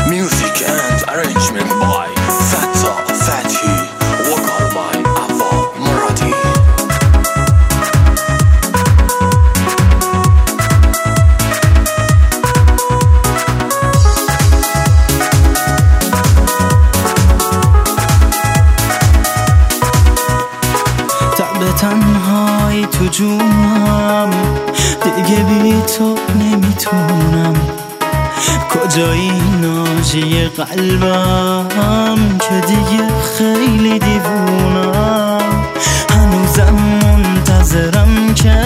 Music and arrangement by Fatta Fathi, vocal by Ava Muradi. تعب تنهایی تو جونم، دیگه بی تو نمیتونم. کجایی ناجی قلبم که دیگه خیلی دیوونم. هنوزم منتظرم که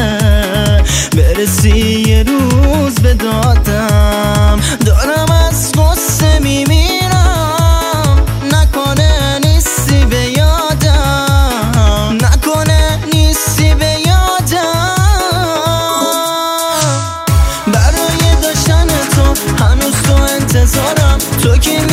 برسی یه روز به دادم. دارم از غصه میمیرم، نکنه نیستی به یادم، نکنه نیستی به یادم. برای داشتن تو هنوز تو انتظارم، تو که